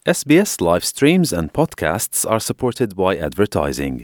SBS live streams and podcasts are supported by advertising.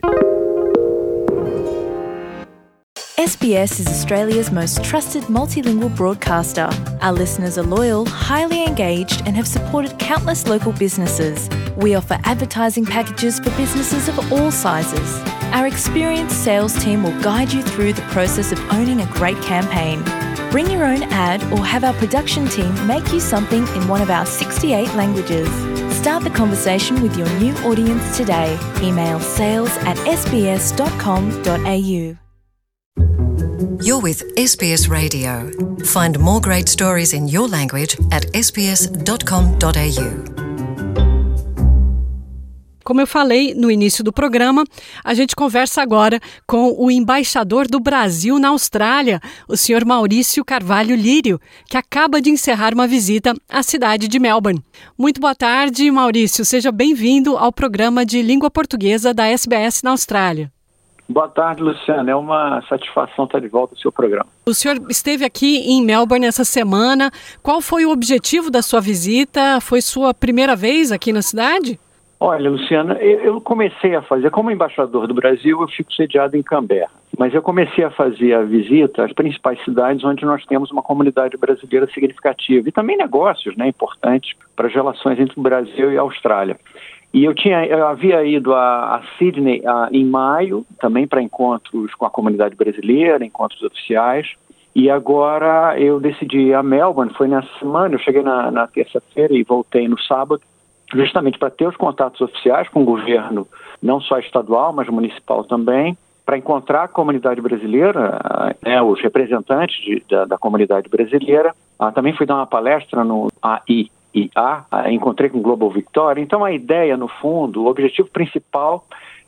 SBS is Australia's most trusted multilingual broadcaster. Our listeners are loyal, highly engaged, and have supported countless local businesses. We offer advertising packages for businesses of all sizes. Our experienced sales team will guide you through the process of owning a great campaign. Bring your own ad or have our production team make you something in one of our 68 languages. Start the conversation with your new audience today. Email sales@sbs.com.au. You're with SBS Radio. Find more great stories in your language at sbs.com.au. Como eu falei no início do programa, a gente conversa agora com o embaixador do Brasil na Austrália, o senhor Maurício Carvalho Lírio, que acaba de encerrar uma visita à cidade de Melbourne. Muito boa tarde, Maurício. Seja bem-vindo ao programa de língua portuguesa da SBS na Austrália. Boa tarde, Luciana. É uma satisfação estar de volta ao seu programa. O senhor esteve aqui em Melbourne essa semana. Qual foi o objetivo da sua visita? Foi sua primeira vez aqui na cidade? Olha, Luciana, eu comecei a fazer, como embaixador do Brasil, eu fico sediado em Canberra. Mas eu comecei a fazer a visita às principais cidades onde nós temos uma comunidade brasileira significativa. E também negócios, importantes para as relações entre o Brasil e a Austrália. E eu havia ido a Sydney em maio, também para encontros com a comunidade brasileira, encontros oficiais. E agora eu decidi ir a Melbourne, foi nessa semana, eu cheguei na terça-feira e voltei no sábado, justamente para ter os contatos oficiais com o governo, não só estadual, mas municipal também, para encontrar a comunidade brasileira, os representantes da comunidade brasileira. Também fui dar uma palestra no AIIA, encontrei com o Global Victoria. Então a ideia, no fundo, o objetivo principal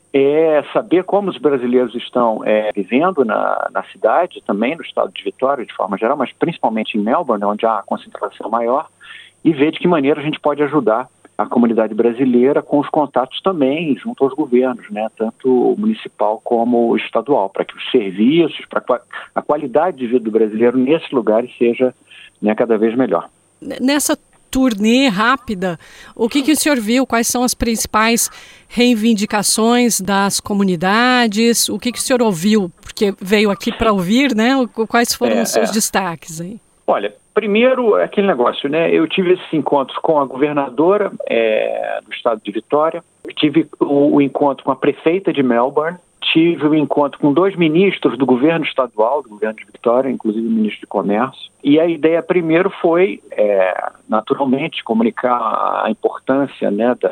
é saber como os brasileiros estão vivendo na cidade, também no estado de Vitória, de forma geral, mas principalmente em Melbourne, onde há a concentração maior, e ver de que maneira a gente pode ajudar a comunidade brasileira com os contatos também junto aos governos, tanto municipal como estadual, para que os serviços, para a qualidade de vida do brasileiro nesses lugares seja cada vez melhor. Nessa turnê rápida, o que o senhor viu? Quais são as principais reivindicações das comunidades? O que o senhor ouviu? Porque veio aqui para ouvir, Quais foram os seus destaques aí? Olha, primeiro, aquele negócio, eu tive esses encontros com a governadora do estado de Vitória, tive o encontro com a prefeita de Melbourne, tive o encontro com 2 ministros do governo estadual, do governo de Vitória, inclusive o ministro de Comércio. E a ideia primeiro foi, naturalmente, comunicar a importância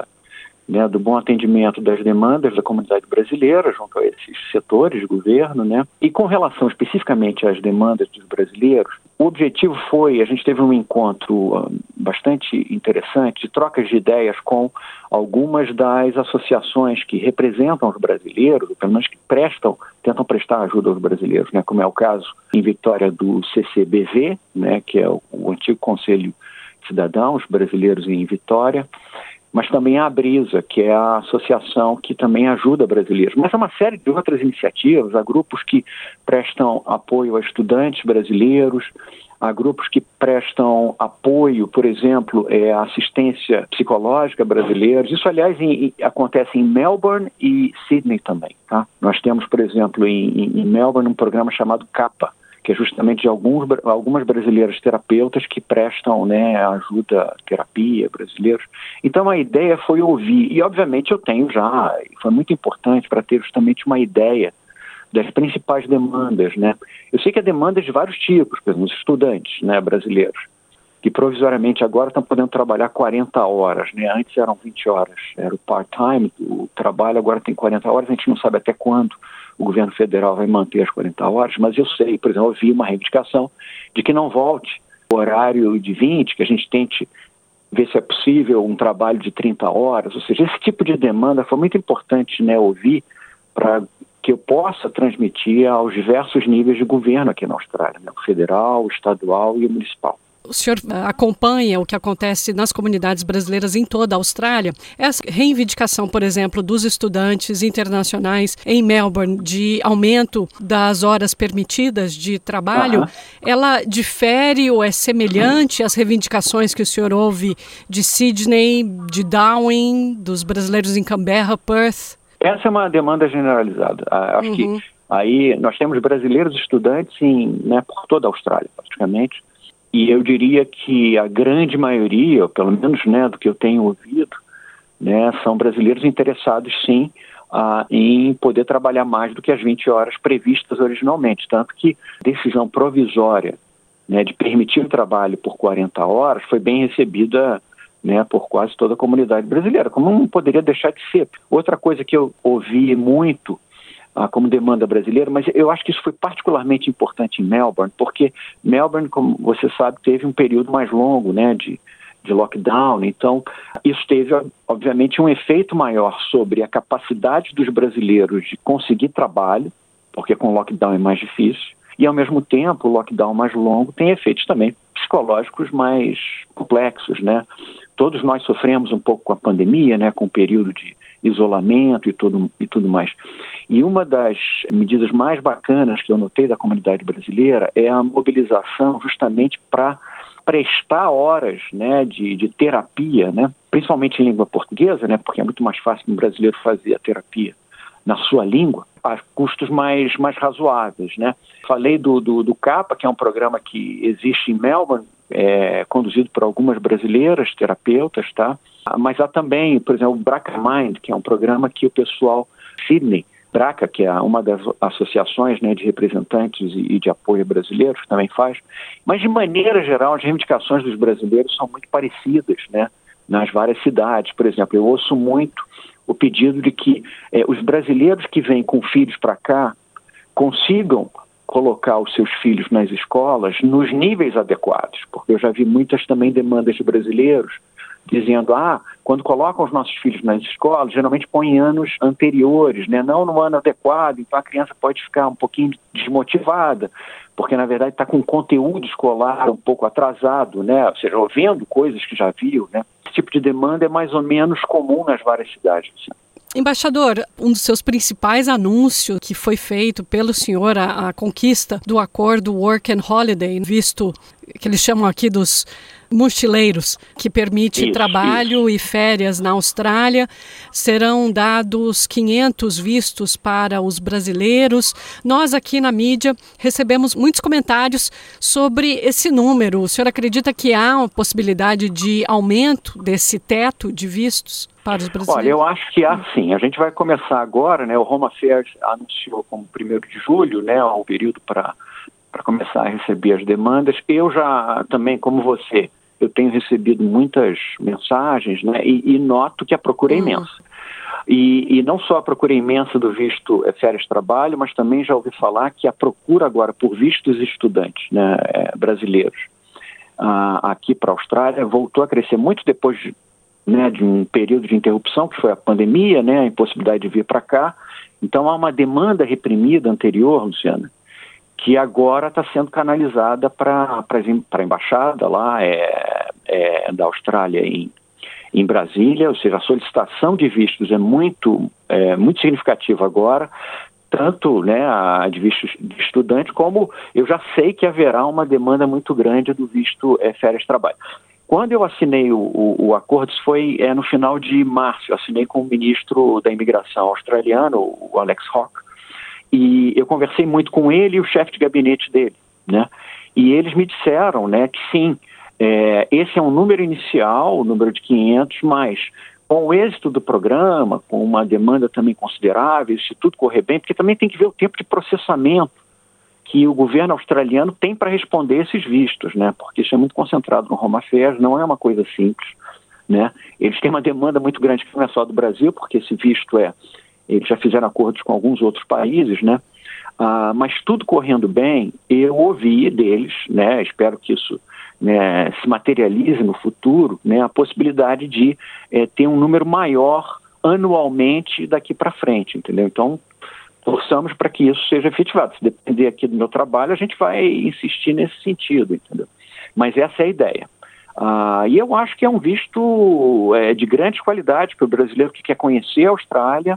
do bom atendimento das demandas da comunidade brasileira junto a esses setores de governo, E com relação especificamente às demandas dos brasileiros, o objetivo foi, a gente teve um encontro bastante interessante de trocas de ideias com algumas das associações que representam os brasileiros, ou pelo menos que tentam prestar ajuda aos brasileiros, como é o caso em Vitória do CCBV, que é o antigo Conselho Cidadãos Brasileiros em Vitória, mas também a Abrisa, que é a associação que também ajuda brasileiros. Mas há uma série de outras iniciativas, há grupos que prestam apoio a estudantes brasileiros, há grupos que prestam apoio, por exemplo, à assistência psicológica a brasileiros. Isso, aliás, acontece em Melbourne e Sydney também. Nós temos, por exemplo, em Melbourne um programa chamado CAPA, que é justamente de algumas brasileiras terapeutas que prestam ajuda, terapia, brasileiros. Então a ideia foi ouvir, e obviamente eu tenho já, foi muito importante para ter justamente uma ideia das principais demandas, Eu sei que há demandas de vários tipos, por exemplo, os estudantes, brasileiros, que provisoriamente agora estão podendo trabalhar 40 horas, Antes eram 20 horas, era o part-time, o trabalho agora tem 40 horas, a gente não sabe até quando o governo federal vai manter as 40 horas, mas eu sei, por exemplo, eu vi uma reivindicação de que não volte o horário de 20, que a gente tente ver se é possível um trabalho de 30 horas, ou seja, esse tipo de demanda foi muito importante, ouvir, para que eu possa transmitir aos diversos níveis de governo aqui na Austrália, o federal, o estadual e o municipal. o senhor acompanha o que acontece nas comunidades brasileiras em toda a Austrália. Essa reivindicação, por exemplo, dos estudantes internacionais em Melbourne de aumento das horas permitidas de trabalho, ela difere ou é semelhante às reivindicações que o senhor ouve de Sydney, de Darwin, dos brasileiros em Canberra, Perth? Essa é uma demanda generalizada. Acho que aí nós temos brasileiros estudantes por toda a Austrália, praticamente. E eu diria que a grande maioria, ou pelo menos do que eu tenho ouvido, são brasileiros interessados, sim, em poder trabalhar mais do que as 20 horas previstas originalmente. Tanto que a decisão provisória de permitir o trabalho por 40 horas foi bem recebida por quase toda a comunidade brasileira, como não poderia deixar de ser. Outra coisa que eu ouvi muito como demanda brasileira, mas eu acho que isso foi particularmente importante em Melbourne, porque Melbourne, como você sabe, teve um período mais longo de lockdown, então isso teve, obviamente, um efeito maior sobre a capacidade dos brasileiros de conseguir trabalho, porque com lockdown é mais difícil, e ao mesmo tempo o lockdown mais longo tem efeitos também psicológicos mais complexos, Todos nós sofremos um pouco com a pandemia, com o período de isolamento e tudo mais. E uma das medidas mais bacanas que eu notei da comunidade brasileira é a mobilização justamente para prestar horas de terapia, principalmente em língua portuguesa, porque é muito mais fácil um brasileiro fazer a terapia na sua língua, a custos mais razoáveis. Falei do CAPA, que é um programa que existe em Melbourne, conduzido por algumas brasileiras terapeutas, mas há também, por exemplo, o BRACA Mind, que é um programa que o pessoal Sydney, BRACA, que é uma das associações de representantes e de apoio brasileiros, também faz. Mas, de maneira geral, as reivindicações dos brasileiros são muito parecidas, nas várias cidades. Por exemplo, eu ouço muito o pedido de que os brasileiros que vêm com filhos para cá consigam colocar os seus filhos nas escolas nos níveis adequados, porque eu já vi muitas também demandas de brasileiros dizendo, quando colocam os nossos filhos nas escolas, geralmente põem em anos anteriores, não no ano adequado, então a criança pode ficar um pouquinho desmotivada, porque na verdade está com conteúdo escolar um pouco atrasado, ou seja, ouvindo coisas que já viu, Esse tipo de demanda é mais ou menos comum nas várias cidades. Embaixador, um dos seus principais anúncios que foi feito pelo senhor, a conquista do acordo Work and Holiday, visto que eles chamam aqui dos mochileiros, que permite trabalho e férias na Austrália. Serão dados 500 vistos para os brasileiros. Nós aqui na mídia recebemos muitos comentários sobre esse número. O senhor acredita que há uma possibilidade de aumento desse teto de vistos para os brasileiros? Olha, eu acho que há sim. A gente vai começar agora, o Home Affairs anunciou como 1º de julho, o período para começar a receber as demandas. Eu já também, como você, eu tenho recebido muitas mensagens, e noto que a procura é imensa. E não só a procura imensa do visto férias de trabalho, mas também já ouvi falar que a procura agora por vistos estudantes brasileiros aqui para a Austrália voltou a crescer muito depois de um período de interrupção, que foi a pandemia, a impossibilidade de vir para cá. Então há uma demanda reprimida anterior, Luciana, que agora está sendo canalizada para a embaixada lá da Austrália em Brasília, ou seja, a solicitação de vistos é muito significativa agora, tanto a de vistos de estudante, como eu já sei que haverá uma demanda muito grande do visto férias de trabalho. Quando eu assinei o acordo, isso foi no final de março, eu assinei com o ministro da imigração australiano, o Alex Hawke, e eu conversei muito com ele e o chefe de gabinete dele, E eles me disseram, que sim, esse é um número inicial, o número de 500, mas com o êxito do programa, com uma demanda também considerável, se tudo correr bem, porque também tem que ver o tempo de processamento que o governo australiano tem para responder esses vistos, porque isso é muito concentrado no Home Affairs, não é uma coisa simples, Eles têm uma demanda muito grande que não é só do Brasil, porque esse visto eles já fizeram acordos com alguns outros países, mas tudo correndo bem, eu ouvi deles, espero que isso se materialize no futuro, a possibilidade de ter um número maior anualmente daqui para frente, entendeu? Então, torçamos para que isso seja efetivado. Se depender aqui do meu trabalho, a gente vai insistir nesse sentido, entendeu? Mas essa é a ideia. E eu acho que é um visto de grande qualidade para o brasileiro que quer conhecer a Austrália,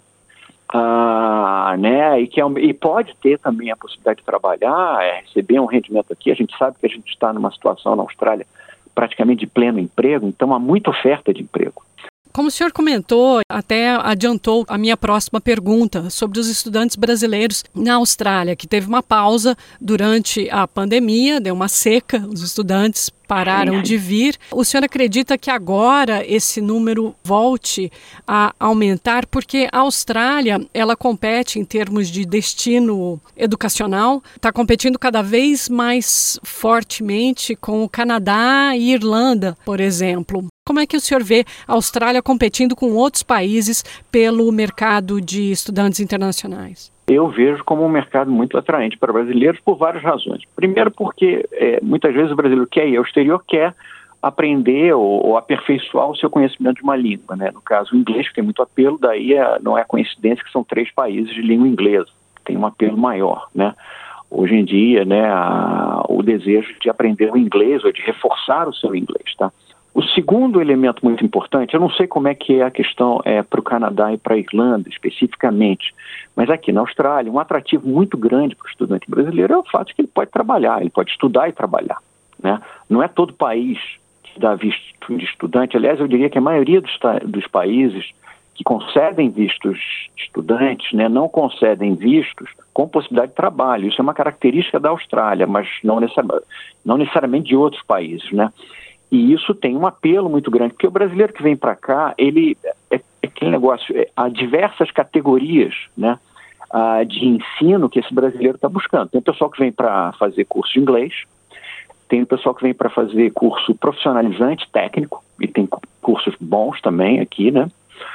né, e pode ter também a possibilidade de trabalhar, receber um rendimento aqui. A gente sabe que a gente está numa situação na Austrália praticamente de pleno emprego, então há muita oferta de emprego. Como o senhor comentou, até adiantou a minha próxima pergunta sobre os estudantes brasileiros na Austrália, que teve uma pausa durante a pandemia, deu uma seca, os estudantes pararam de vir. O senhor acredita que agora esse número volte a aumentar? Porque a Austrália, ela compete em termos de destino educacional, está competindo cada vez mais fortemente com o Canadá e Irlanda, por exemplo. Como é que o senhor vê a Austrália competindo com outros países pelo mercado de estudantes internacionais? Eu vejo como um mercado muito atraente para brasileiros por várias razões. Primeiro porque muitas vezes o brasileiro quer ir ao exterior, quer aprender ou aperfeiçoar o seu conhecimento de uma língua, né? No caso, o inglês, que tem muito apelo, daí não é coincidência que são 3 países de língua inglesa, tem um apelo maior, né? Hoje em dia, né, o desejo de aprender o inglês ou de reforçar o seu inglês, tá? O segundo elemento muito importante, eu não sei como é que é a questão para o Canadá e para a Irlanda especificamente, mas aqui na Austrália, um atrativo muito grande para o estudante brasileiro é o fato de que ele pode trabalhar, ele pode estudar e trabalhar, né? Não é todo país que dá visto de estudante, aliás, eu diria que a maioria dos países que concedem vistos de estudantes, né, não concedem vistos com possibilidade de trabalho. Isso é uma característica da Austrália, mas não necessariamente de outros países, né? E isso tem um apelo muito grande, porque o brasileiro que vem para cá, ele é aquele negócio, há diversas categorias, né, de ensino que esse brasileiro está buscando. Tem o pessoal que vem para fazer curso de inglês, tem o pessoal que vem para fazer curso profissionalizante, técnico, e tem cursos bons também aqui, né,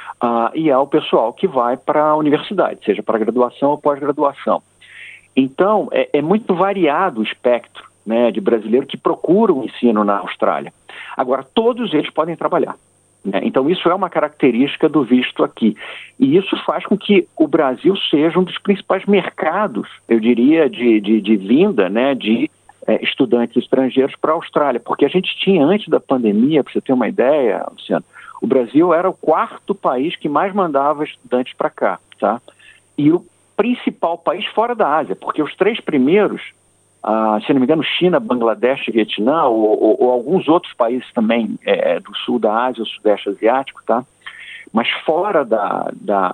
e há o pessoal que vai para a universidade, seja para graduação ou pós-graduação. Então, é muito variado o espectro, né, de brasileiro que procuram o ensino na Austrália. Agora, todos eles podem trabalhar, né? Então, isso é uma característica do visto aqui. E isso faz com que o Brasil seja um dos principais mercados, eu diria, de vinda, né, de estudantes estrangeiros para a Austrália. Porque a gente tinha, antes da pandemia, para você ter uma ideia, Luciano, o Brasil era o 4º país que mais mandava estudantes para cá, tá? E o principal país fora da Ásia, porque os 3 primeiros, se não me engano, China, Bangladesh e Vietnã, ou alguns outros países também do sul da Ásia, ou sudeste asiático, tá? Mas fora da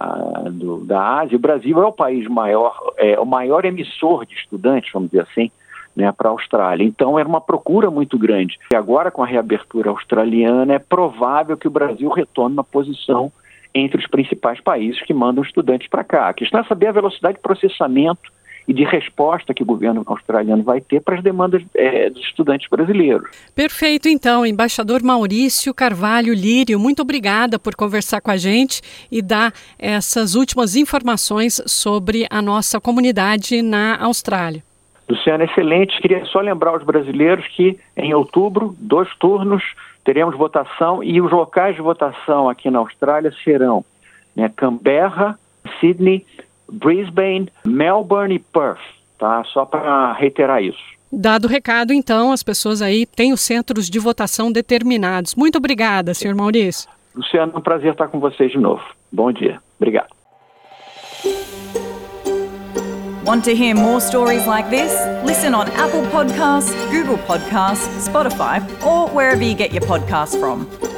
Ásia, o Brasil é o país maior, o maior emissor de estudantes, vamos dizer assim, né, para a Austrália. Então era uma procura muito grande. E agora, com a reabertura australiana, é provável que o Brasil retome uma posição entre os principais países que mandam estudantes para cá. A questão é saber a velocidade de processamento e de resposta que o governo australiano vai ter para as demandas dos estudantes brasileiros. Perfeito, então. Embaixador Maurício Carvalho Lírio, muito obrigada por conversar com a gente e dar essas últimas informações sobre a nossa comunidade na Austrália. Luciano, excelente. Queria só lembrar aos brasileiros que em outubro, 2 turnos, teremos votação e os locais de votação aqui na Austrália serão, né, Canberra, Sydney, Brisbane, Melbourne e Perth, tá? Só para reiterar isso. Dado o recado, então, as pessoas aí têm os centros de votação determinados. Muito obrigada, senhor Maurício. Luciano, é um prazer estar com vocês de novo. Bom dia. Obrigado. Want to hear more stories like this? Listen on Apple Podcasts, Google Podcasts, Spotify, or wherever you get your podcasts from.